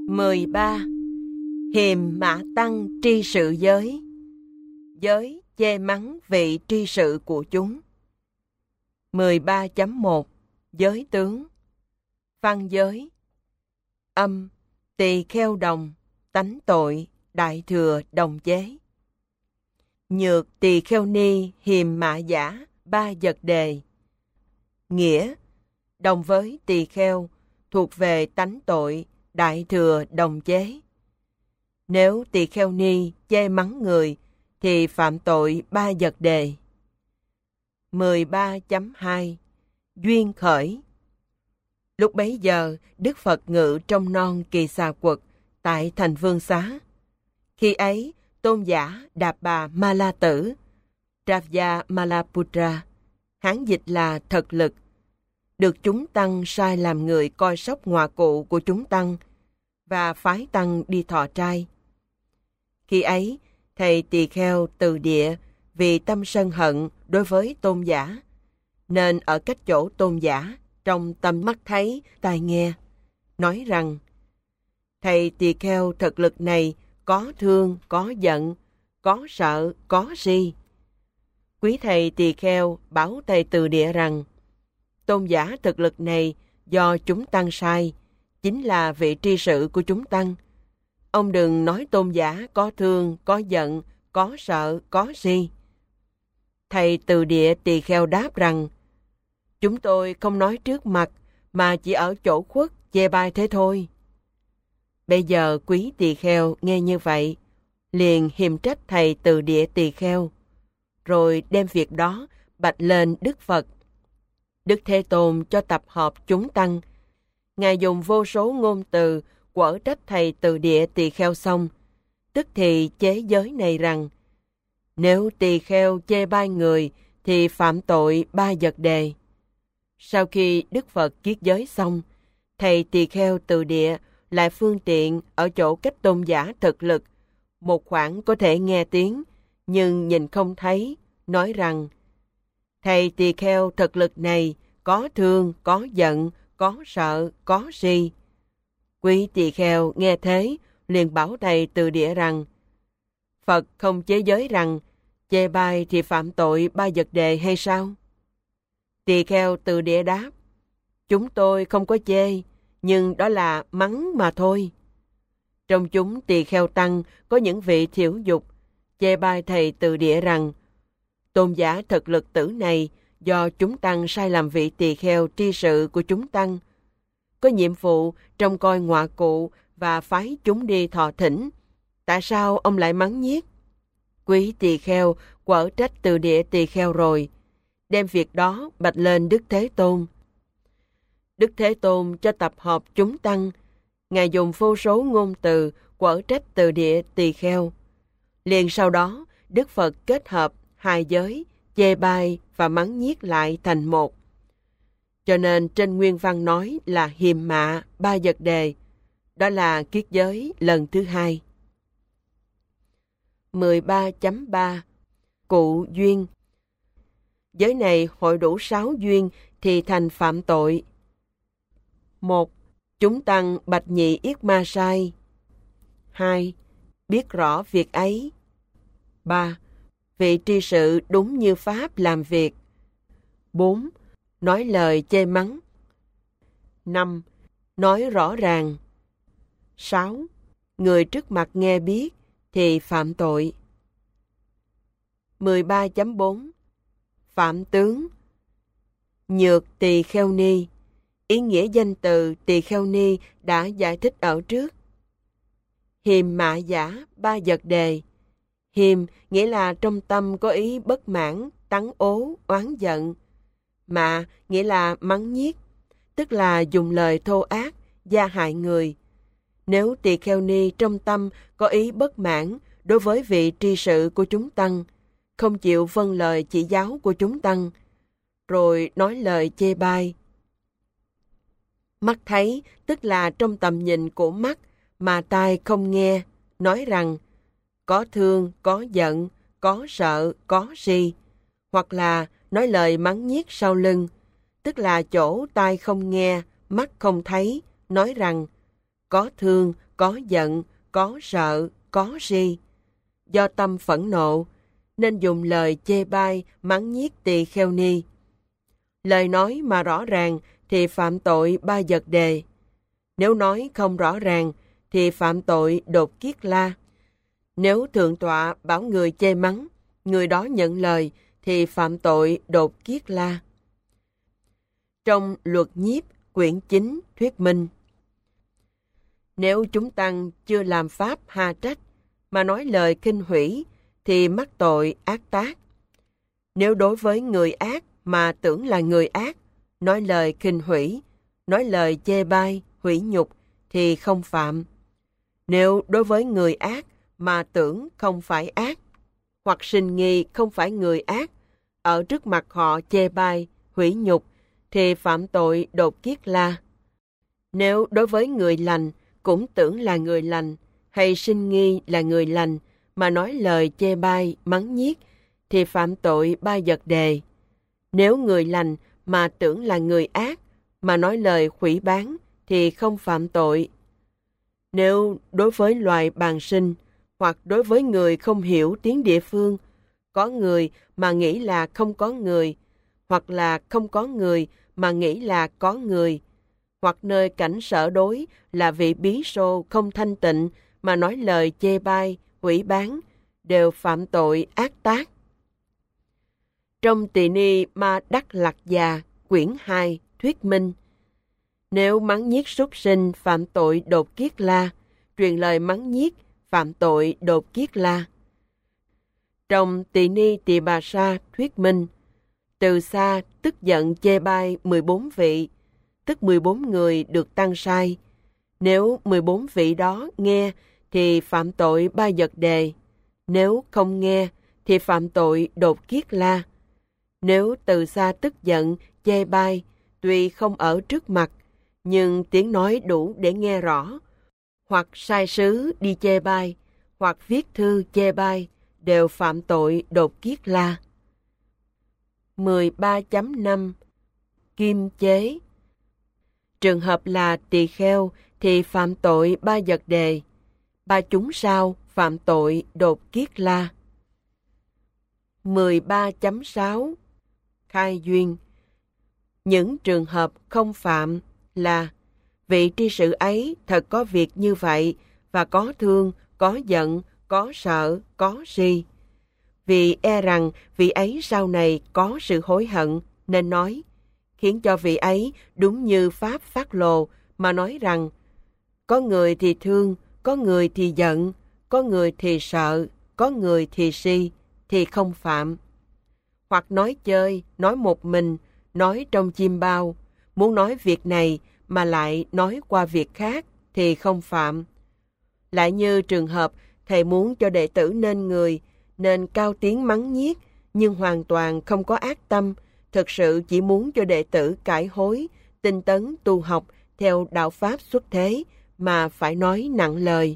13. Hiềm mã tăng tri sự giới. Giới chê mắng vị tri sự của chúng. 13.1 Giới tướng. Văn giới. Âm, tỳ kheo đồng, tánh tội, đại thừa đồng chế. Nhược tỳ kheo ni hiềm mã giả, ba vật đề. Nghĩa, đồng với tỳ kheo, thuộc về tánh tội, đại thừa đồng chế. Nếu tỳ kheo ni chê mắng người, thì phạm tội ba vật đề. 13.2 Duyên khởi. Lúc bấy giờ, Đức Phật ngự trong non Kỳ Xà Quật, tại thành Vương Xá. Khi ấy, tôn giả Đạp Bà Ma La Tử, Travya Malaputra, Hán dịch là thật lực, được chúng tăng sai làm người coi sóc ngọa cụ của chúng tăng và phái tăng đi thọ trai. Khi ấy, thầy tỳ kheo Từ Địa vì tâm sân hận đối với tôn giả, nên ở cách chỗ tôn giả, trong tâm mắt thấy, tai nghe, nói rằng: thầy tỳ kheo thật lực này có thương, có giận, có sợ, có si. Quý thầy tỳ kheo bảo thầy Từ Địa rằng: tôn giả thực lực này do chúng tăng sai, chính là vị tri sự của chúng tăng. Ông đừng nói tôn giả có thương, có giận, có sợ, có si. Thầy Từ Địa tỳ kheo đáp rằng: chúng tôi không nói trước mặt, mà chỉ ở chỗ khuất chê bai thế thôi. Bây giờ quý tỳ kheo nghe như vậy, liền hiềm trách thầy Từ Địa tỳ kheo, rồi đem việc đó bạch lên Đức Phật. Đức Thế Tôn cho tập hợp chúng tăng. Ngài dùng vô số ngôn từ quở trách thầy Từ Địa tỳ kheo xong, tức thì chế giới này rằng: nếu tỳ kheo chê bai người, thì phạm tội ba vật đề. Sau khi Đức Phật kiết giới xong, thầy tỳ kheo Từ Địa lại phương tiện ở chỗ cách tôn giả thực lực, một khoảng có thể nghe tiếng, nhưng nhìn không thấy, nói rằng: thầy tỳ kheo thực lực này có thương, có giận, có sợ, có si. Quý tỳ kheo nghe thế, liền bảo thầy Từ Địa rằng: Phật không chế giới rằng chê bai thì phạm tội ba vật đề hay sao? Tỳ kheo Từ Địa đáp: chúng tôi không có chê, nhưng đó là mắng mà thôi. Trong chúng tỳ kheo tăng có những vị thiểu dục, chê bai thầy Từ Địa rằng: tôn giả thực lực tử này do chúng tăng sai làm vị tỳ kheo tri sự của chúng tăng, có nhiệm vụ trông coi ngọa cụ và phái chúng đi thọ thỉnh. Tại sao ông lại mắng nhiếc? Quý tỳ kheo quở trách Từ Địa tỳ kheo rồi, đem việc đó bạch lên Đức Thế Tôn. Đức Thế Tôn cho tập hợp chúng tăng. Ngài dùng vô số ngôn từ quở trách Từ Địa tỳ kheo. Liền sau đó, Đức Phật kết hợp hai giới, chê bai và mắng nhiếc lại thành một. Cho nên trên nguyên văn nói là hiềm mạ ba vật đề. Đó là kiết giới lần thứ hai. 13.3 Cụ duyên. Giới này hội đủ 6 duyên thì thành phạm tội. 1. Chúng tăng bạch nhị yết ma sai. 2. Biết rõ việc ấy. 3. Vị tri sự đúng như Pháp làm việc. 4. Nói lời chê mắng. 5. Nói rõ ràng. 6. Người trước mặt nghe biết thì phạm tội. 13.4 Phạm tướng. Nhược tỳ kheo ni. Ý nghĩa danh từ tỳ kheo ni đã giải thích ở trước. Hiềm mạ giả ba vật đề. Hiềm nghĩa là trong tâm có ý bất mãn, tắng ố, oán giận. Mạ nghĩa là mắng nhiếc, tức là dùng lời thô ác, gia hại người. Nếu tỳ kheo ni trong tâm có ý bất mãn đối với vị tri sự của chúng tăng, không chịu vâng lời chỉ giáo của chúng tăng, rồi nói lời chê bai. Mắt thấy tức là trong tầm nhìn của mắt, mà tai không nghe, nói rằng có thương, có giận, có sợ, có si, hoặc là nói lời mắng nhiếc sau lưng, tức là chỗ tai không nghe, mắt không thấy, nói rằng có thương, có giận, có sợ, có si. Do tâm phẫn nộ, nên dùng lời chê bai, mắng nhiếc tỳ kheo ni. Lời nói mà rõ ràng thì phạm tội ba vật đề. Nếu nói không rõ ràng thì phạm tội đột kiết la. Nếu thượng tọa bảo người chê mắng, người đó nhận lời thì phạm tội đột kiết la. Trong Luật Nhiếp quyển 9 thuyết minh: nếu chúng tăng chưa làm pháp hà trách mà nói lời khinh hủy thì mắc tội ác tác. Nếu đối với người ác mà tưởng là người ác, nói lời khinh hủy, nói lời chê bai, hủy nhục thì không phạm. Nếu đối với người ác mà tưởng không phải ác, hoặc sinh nghi không phải người ác, ở trước mặt họ chê bai, hủy nhục thì phạm tội đột kiết la. Nếu đối với người lành cũng tưởng là người lành, hay sinh nghi là người lành, mà nói lời chê bai, mắng nhiếc, thì phạm tội ba vật đề. Nếu người lành mà tưởng là người ác, mà nói lời hủy báng, thì không phạm tội. Nếu đối với loài bàng sinh, hoặc đối với người không hiểu tiếng địa phương, có người mà nghĩ là không có người, hoặc là không có người mà nghĩ là có người, hoặc nơi cảnh sở đối là vị bí sô không thanh tịnh mà nói lời chê bai, hủy báng, đều phạm tội ác tác. Trong Tỳ Ni Ma Đắc Lạc Già, quyển 2, thuyết minh: nếu mắng nhiếc súc sinh phạm tội đột kiết la, truyền lời mắng nhiếc phạm tội đột kiết la. Trong Tỳ Ni Tỳ Bà Sa thuyết minh: từ xa tức giận chê bai 14 vị, tức 14 người được tăng sai. Nếu 14 vị đó nghe thì phạm tội ba vật đề. Nếu không nghe thì phạm tội đột kiết la. Nếu từ xa tức giận chê bai, tuy không ở trước mặt, nhưng tiếng nói đủ để nghe rõ, hoặc sai sứ đi chê bai, hoặc viết thư chê bai, đều phạm tội đột kiết la. 13.5 Kim chế. Trường hợp là tỳ kheo thì phạm tội ba vật đề. Ba chúng sao phạm tội đột kiết la. 13.6 Khai duyên. Những trường hợp không phạm là: vị tri sự ấy thật có việc như vậy, và có thương, có giận, có sợ, có si. Vì e rằng vị ấy sau này có sự hối hận, nên nói, khiến cho vị ấy đúng như Pháp phát lồ mà nói rằng: có người thì thương, có người thì giận, có người thì sợ, có người thì si, thì không phạm. Hoặc nói chơi, nói một mình, nói trong chim bao, muốn nói việc này mà lại nói qua việc khác thì không phạm. Lại như trường hợp thầy muốn cho đệ tử nên người, nên cao tiếng mắng nhiếc, nhưng hoàn toàn không có ác tâm, thực sự chỉ muốn cho đệ tử cải hối, tinh tấn tu học theo đạo pháp xuất thế, mà phải nói nặng lời.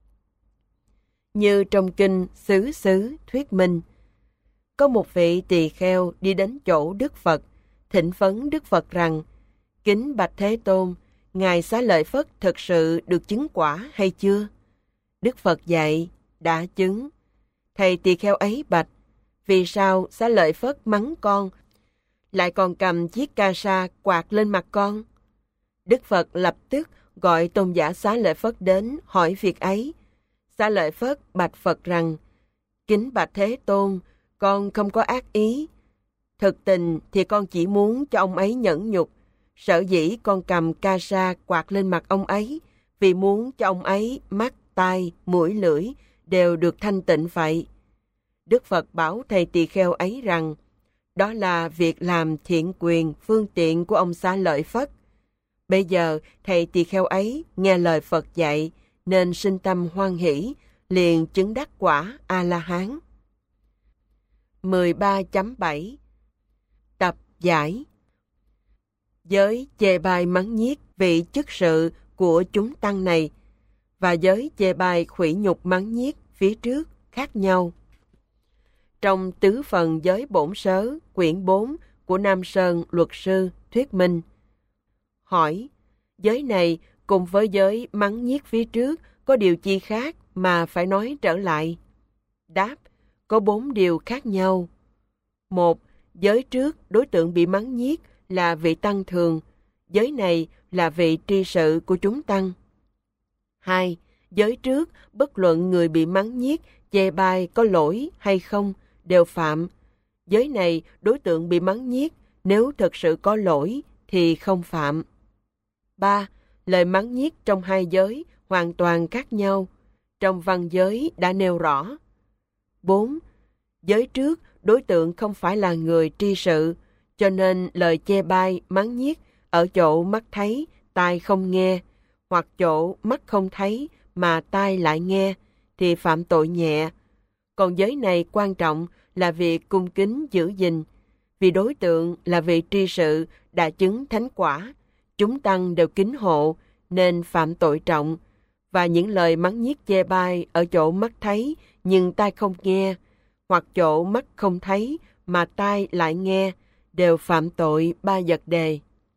Như trong kinh Xứ Xứ thuyết minh: có một vị tỳ kheo đi đến chỗ Đức Phật, thỉnh vấn Đức Phật rằng: kính bạch Thế Tôn, Ngài Xá Lợi Phất thực sự được chứng quả hay chưa? Đức Phật dạy: đã chứng. Thầy tỳ kheo ấy bạch: vì sao Xá Lợi Phất mắng con, lại còn cầm chiếc ca sa quạt lên mặt con? Đức Phật lập tức gọi tôn giả Xá Lợi Phất đến hỏi việc ấy. Xá Lợi Phất bạch Phật rằng: kính bạch Thế Tôn, con không có ác ý. Thực tình thì con chỉ muốn cho ông ấy nhẫn nhục. Sở dĩ con cầm ca sa quạt lên mặt ông ấy, vì muốn cho ông ấy mắt, tai, mũi, lưỡi đều được thanh tịnh vậy. Đức Phật bảo thầy tỳ kheo ấy rằng: đó là việc làm thiện quyền phương tiện của ông Xá Lợi Phất. Bây giờ thầy tỳ kheo ấy nghe lời Phật dạy, nên sinh tâm hoan hỷ, liền chứng đắc quả A-la-hán. 13.7 Tập giải. Giới chê bai mắng nhiếc vị chức sự của chúng tăng này và giới chê bai khuỷ nhục mắng nhiếc phía trước khác nhau. Trong tứ phần giới bổn sớ, quyển 4 của Nam Sơn luật sư thuyết minh: hỏi, giới này cùng với giới mắng nhiếc phía trước có điều chi khác mà phải nói trở lại? Đáp, có 4 điều khác nhau. 1. Giới trước, đối tượng bị mắng nhiếc là vị tăng thường. Giới này là vị tri sự của chúng tăng. 2. Giới trước, bất luận người bị mắng nhiếc, chê bai có lỗi hay không, đều phạm. Giới này, đối tượng bị mắng nhiếc, nếu thật sự có lỗi thì không phạm. 3. Lời mắng nhiếc trong hai giới hoàn toàn khác nhau. Trong văn giới đã nêu rõ. 4. Giới trước, đối tượng không phải là người tri sự, cho nên lời chê bai, mắng nhiếc ở chỗ mắt thấy, tai không nghe, hoặc chỗ mắt không thấy mà tai lại nghe, thì phạm tội nhẹ. Còn giới này quan trọng là việc cung kính giữ gìn, vì đối tượng là vị tri sự đã chứng thánh quả, chúng tăng đều kính hộ nên phạm tội trọng. Và những lời mắng nhiếc chê bai ở chỗ mắt thấy nhưng tai không nghe, hoặc chỗ mắt không thấy mà tai lại nghe, đều phạm tội 3 vật đề.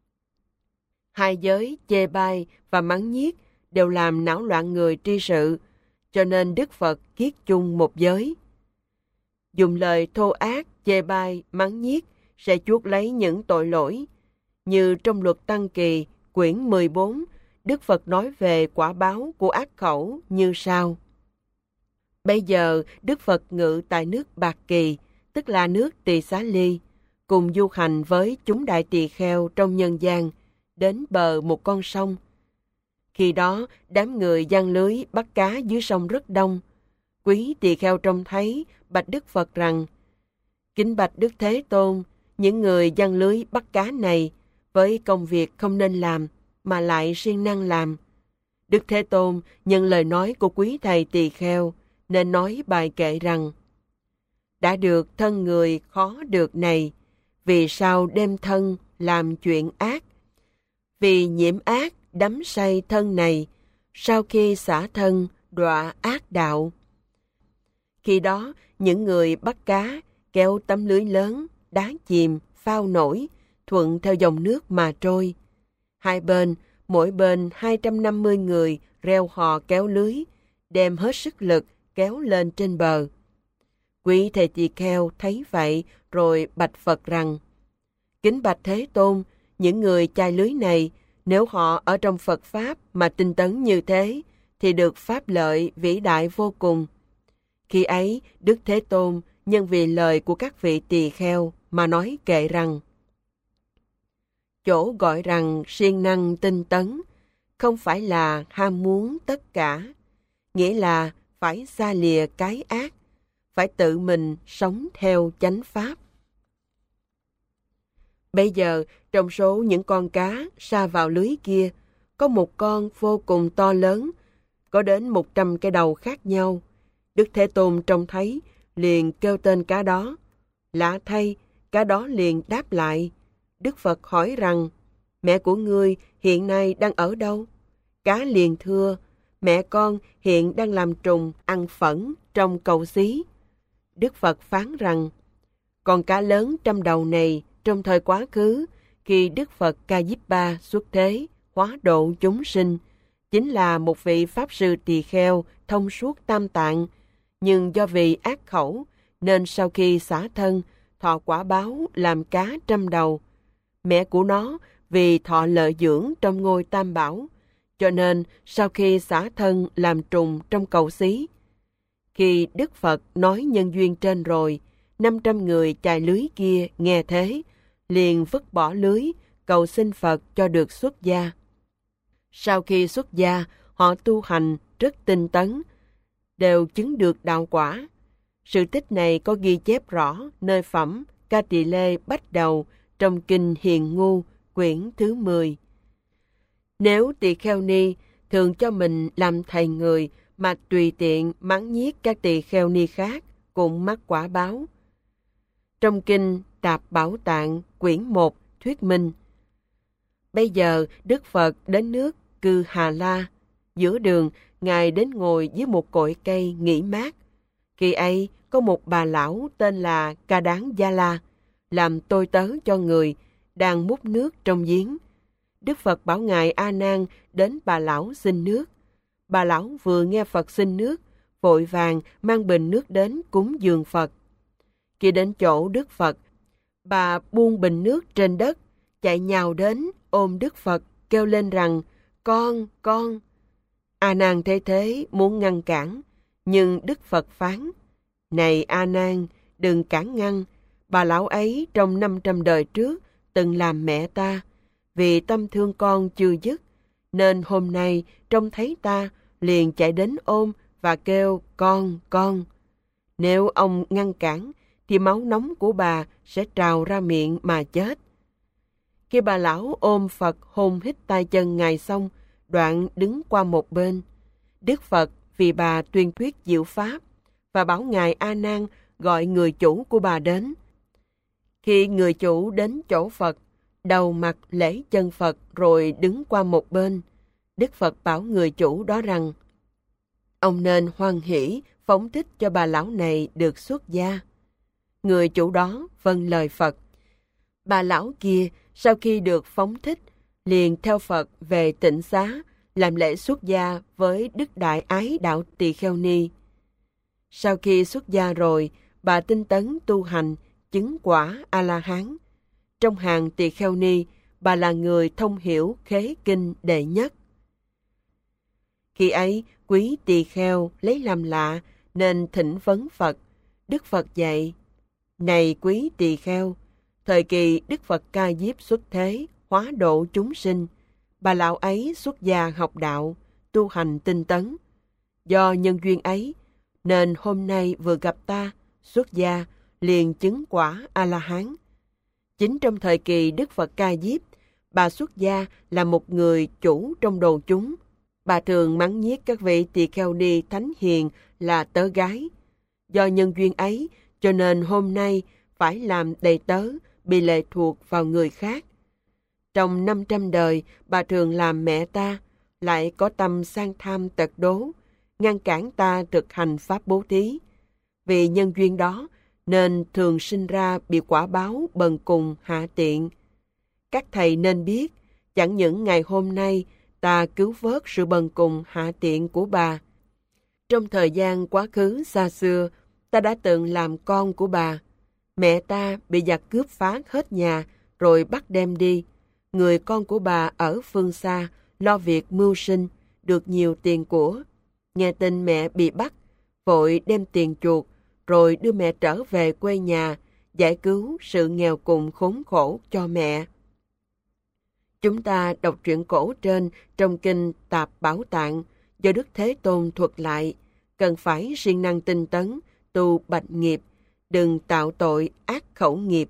Hai giới chê bai và mắng nhiếc đều làm náo loạn người tri sự, cho nên Đức Phật kiết chung một giới. Dùng lời thô ác, chê bai, mắng nhiếc sẽ chuốc lấy những tội lỗi. Như trong luật Tăng Kỳ, quyển 14, Đức Phật nói về quả báo của ác khẩu như sau. Bây giờ, Đức Phật ngự tại nước Bạc Kỳ, tức là nước Tỳ Xá Ly, cùng du hành với chúng đại tỳ kheo trong nhân gian, đến bờ một con sông. Khi đó, đám người giăng lưới bắt cá dưới sông rất đông. Quý tỳ kheo trông thấy, bạch Đức Phật rằng, kính bạch Đức Thế Tôn, những người giăng lưới bắt cá này, với công việc không nên làm, mà lại siêng năng làm. Đức Thế Tôn nhân lời nói của quý thầy tỳ kheo, nên nói bài kệ rằng, đã được thân người khó được này, vì sao đem thân làm chuyện ác? Vì nhiễm ác đắm say thân này, sau khi xả thân đọa ác đạo. Khi đó, những người bắt cá kéo tấm lưới lớn, đá chìm, phao nổi, thuận theo dòng nước mà trôi. Hai bên, mỗi bên 250 người reo hò kéo lưới, đem hết sức lực kéo lên trên bờ. Quý thầy tỳ kheo thấy vậy rồi bạch Phật rằng, kính bạch Thế Tôn, những người chài lưới này, nếu họ ở trong Phật Pháp mà tinh tấn như thế, thì được pháp lợi vĩ đại vô cùng. Khi ấy, Đức Thế Tôn nhân vì lời của các vị tỳ kheo mà nói kệ rằng, chỗ gọi rằng siêng năng tinh tấn, không phải là ham muốn tất cả, nghĩa là phải xa lìa cái ác, phải tự mình sống theo chánh pháp. Bây giờ, trong số những con cá sa vào lưới kia, có một con vô cùng to lớn, có đến 100 cái đầu khác nhau. Đức Thế Tôn trông thấy, liền kêu tên cá đó. Lạ thay, cá đó liền đáp lại. Đức Phật hỏi rằng, mẹ của ngươi hiện nay đang ở đâu? Cá liền thưa, mẹ con hiện đang làm trùng ăn phẫn trong cầu xí. Đức Phật phán rằng, con cá lớn 100 đầu này trong thời quá khứ, khi Đức Phật Ca Diếp Ba xuất thế, hóa độ chúng sinh, chính là một vị Pháp Sư tỳ kheo thông suốt tam tạng, nhưng do vì ác khẩu, nên sau khi xả thân, thọ quả báo làm cá 100 đầu. Mẹ của nó vì thọ lợi dưỡng trong ngôi Tam Bảo, cho nên sau khi xả thân làm trùng trong cầu xí. Khi Đức Phật nói nhân duyên trên rồi, 500 người chài lưới kia nghe thế, liền vứt bỏ lưới, cầu xin Phật cho được xuất gia. Sau khi xuất gia, họ tu hành rất tinh tấn, đều chứng được đạo quả. Sự tích này có ghi chép rõ nơi phẩm Ca Tỳ Lê Bách Đầu trong Kinh Hiền Ngu, quyển thứ 10. Nếu tỳ kheo ni thường cho mình làm thầy người mà tùy tiện mắng nhiếc các tỳ kheo ni khác, cũng mắc quả báo. Trong Kinh Tạp Bảo Tạng, quyển 1, thuyết minh. Bây giờ, Đức Phật đến nước Cư Hà La. Giữa đường, Ngài đến ngồi dưới một cội cây nghỉ mát. Khi ấy, có một bà lão tên là Ca Đán Gia La, làm tôi tớ cho người, đang múc nước trong giếng. Đức Phật bảo Ngài A Nan đến bà lão xin nước. bà lão vừa nghe Phật xin nước, vội vàng mang bình nước đến cúng dường Phật. Khi đến chỗ Đức Phật, bà buông bình nước trên đất, chạy nhào đến ôm Đức Phật, kêu lên rằng, con. A Nan thấy thế muốn ngăn cản, nhưng Đức Phật phán, này A Nan, đừng cản ngăn, bà lão ấy trong 500 đời trước từng làm mẹ ta, vì tâm thương con chưa dứt, nên hôm nay trông thấy ta liền chạy đến ôm và kêu con. Nếu ông ngăn cản, thì máu nóng của bà sẽ trào ra miệng mà chết. Khi bà lão ôm Phật hôn hít tay chân Ngài xong, đoạn đứng qua một bên. Đức Phật vì bà tuyên thuyết diệu pháp và bảo Ngài A Nan gọi người chủ của bà đến. Khi người chủ đến chỗ Phật, đầu mặt lễ chân Phật rồi đứng qua một bên, Đức Phật bảo người chủ đó rằng, ông nên hoan hỷ phóng thích cho bà lão này được xuất gia. Người chủ đó vâng lời Phật. Bà lão kia sau khi được phóng thích, liền theo Phật về Tịnh Xá, làm lễ xuất gia với Đức Đại Ái Đạo Tỳ Kheo Ni. Sau khi xuất gia rồi, bà tinh tấn tu hành, chứng quả A-la-hán. Trong hàng Tỳ Kheo Ni, bà là người thông hiểu khế kinh đệ nhất. Khi ấy, quý Tỳ Kheo lấy làm lạ, nên thỉnh vấn Phật. Đức Phật dạy, này quý Tỳ Kheo, thời kỳ Đức Phật Ca Diếp xuất thế, hóa độ chúng sinh, bà lão ấy xuất gia học đạo, tu hành tinh tấn. Do nhân duyên ấy, nên hôm nay vừa gặp ta, xuất gia, liền chứng quả A-la-hán. Chính trong thời kỳ Đức Phật Ca Diếp, bà xuất gia là một người chủ trong đồ chúng. Bà thường mắng nhiếc các vị tỳ kheo ni thánh hiền là tớ gái. Do nhân duyên ấy, cho nên hôm nay phải làm đầy tớ, bị lệ thuộc vào người khác. Trong 500 đời, bà thường làm mẹ ta, lại có tâm sang tham tật đố, ngăn cản ta thực hành pháp bố thí. Vì nhân duyên đó, nên thường sinh ra bị quả báo bần cùng hạ tiện. Các thầy nên biết, chẳng những ngày hôm nay ta cứu vớt sự bần cùng hạ tiện của bà. Trong thời gian quá khứ xa xưa, ta đã từng làm con của bà. Mẹ ta bị giặc cướp phá hết nhà, rồi bắt đem đi. Người con của bà ở phương xa, lo việc mưu sinh, được nhiều tiền của. Nghe tin mẹ bị bắt, vội đem tiền chuộc, rồi đưa mẹ trở về quê nhà, giải cứu sự nghèo cùng khốn khổ cho mẹ. Chúng ta đọc truyện cổ trên trong kinh Tạp Bảo Tạng do Đức Thế Tôn thuật lại, cần phải siêng năng tinh tấn, tu bạch nghiệp, đừng tạo tội ác khẩu nghiệp.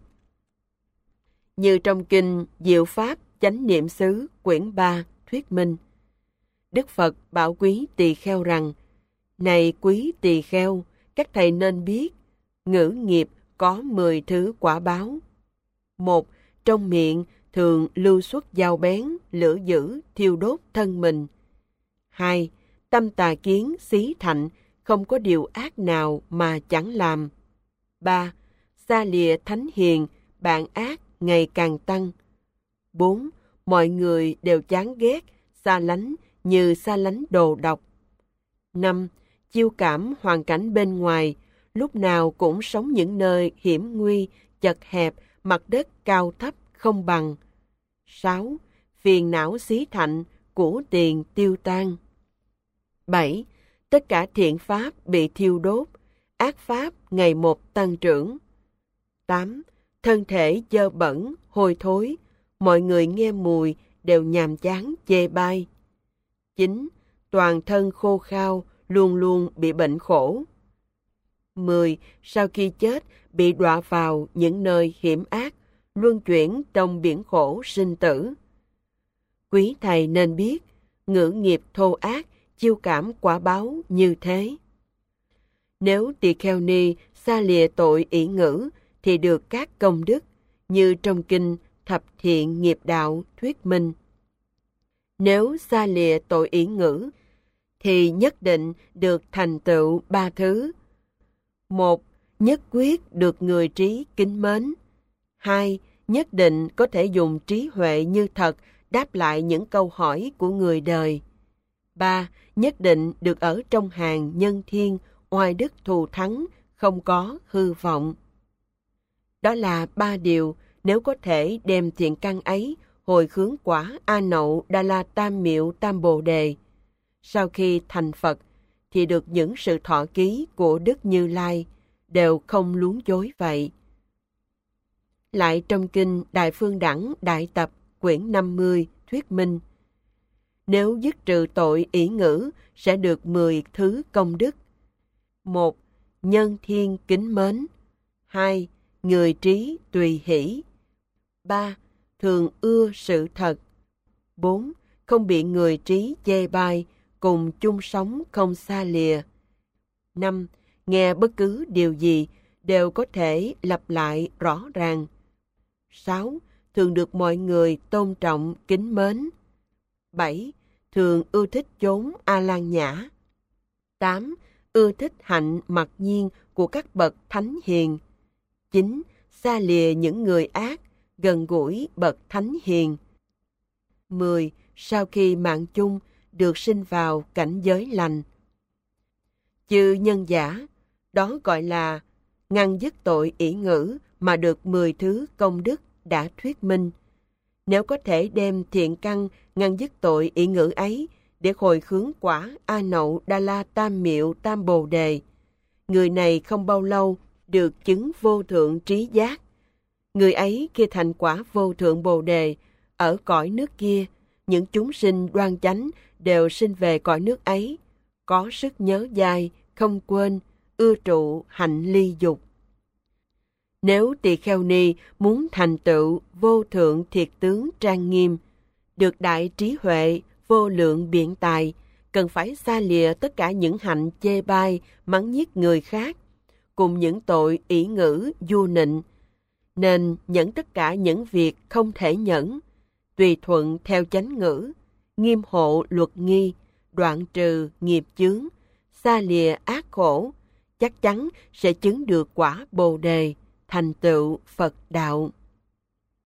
Như trong kinh Diệu Pháp Chánh Niệm Xứ quyển 3 thuyết minh, Đức Phật bảo quý tỳ kheo rằng, này quý tỳ kheo, các thầy nên biết, ngữ nghiệp có 10 thứ quả báo. 1. Trong miệng thường lưu xuất dao bén, lửa dữ, thiêu đốt thân mình. 2. Tâm tà kiến, xí thạnh, không có điều ác nào mà chẳng làm. 3. Xa lìa thánh hiền, bạn ác ngày càng tăng. 4. Mọi người đều chán ghét, xa lánh như xa lánh đồ độc. 5. Chiêu cảm hoàn cảnh bên ngoài, lúc nào cũng sống những nơi hiểm nguy, chật hẹp, mặt đất cao thấp không bằng. 6. Phiền não xí thạnh, của tiền tiêu tan. 7. Tất cả thiện pháp bị thiêu đốt, ác pháp ngày một tăng trưởng. 8. Thân thể dơ bẩn, hôi thối, mọi người nghe mùi đều nhàm chán chê bai. 9. Toàn thân khô khao, luôn luôn bị bệnh khổ. 10. Sau khi chết, bị đọa vào những nơi hiểm ác, luân chuyển trong biển khổ sinh tử. Quý thầy nên biết, ngữ nghiệp thô ác, chiêu cảm quả báo như thế. Nếu tỳ kheo ni xa lìa tội ỷ ngữ, thì được các công đức, như trong kinh Thập Thiện Nghiệp Đạo thuyết minh. Nếu xa lìa tội ỷ ngữ, thì nhất định được thành tựu 3 thứ. 1. Nhất quyết được người trí kính mến. 2. Nhất định có thể dùng trí huệ như thật đáp lại những câu hỏi của người đời. 3. Nhất định được ở trong hàng nhân thiên, oai đức thù thắng, không có hư vọng. Đó là 3 điều, nếu có thể đem thiện căn ấy hồi hướng quả A Nậu Đa La Tam Miệu Tam Bồ Đề. Sau khi thành Phật, thì được những sự thọ ký của Đức Như Lai, đều không luống dối vậy. Lại trong kinh Đại Phương Đẳng Đại Tập quyển 50 thuyết minh, nếu dứt trừ tội ỷ ngữ sẽ được 10 thứ công đức. 1. Nhân thiên kính mến. 2. Người trí tùy hỷ. 3. Thường ưa sự thật. 4. Không bị người trí chê bai, cùng chung sống không xa lìa. 5. Nghe bất cứ điều gì đều có thể lặp lại rõ ràng. 6. Thường được mọi người tôn trọng kính mến. 7. Thường ưa thích chốn A Lan nhã. 8. Ưa thích hạnh mặc nhiên của các bậc thánh hiền. 9. Xa lìa những người ác, gần gũi bậc thánh hiền. 10. Sau khi mạng chung được sinh vào cảnh giới lành. Chư nhân giả, đó gọi là ngăn dứt tội ỷ ngữ mà được 10 thứ công đức đã thuyết minh. Nếu có thể đem thiện căn ngăn dứt tội ỷ ngữ ấy để hồi hướng quả A Nậu Đa La Tam Miệu Tam Bồ Đề, người này không bao lâu được chứng vô thượng trí giác. Người ấy khi thành quả vô thượng Bồ Đề, ở cõi nước kia, những chúng sinh đoan chánh đều sinh về cõi nước ấy, có sức nhớ dai, không quên, ưa trụ hạnh ly dục. Nếu tỳ kheo ni muốn thành tựu vô thượng thiệt tướng trang nghiêm, được đại trí huệ, vô lượng biện tài, cần phải xa lìa tất cả những hạnh chê bai, mắng nhiếc người khác, cùng những tội ỷ ngữ, du nịnh, nên nhẫn tất cả những việc không thể nhẫn, tùy thuận theo chánh ngữ, nghiêm hộ luật nghi, đoạn trừ nghiệp chướng, xa lìa ác khổ, chắc chắn sẽ chứng được quả Bồ Đề, thành tựu Phật đạo.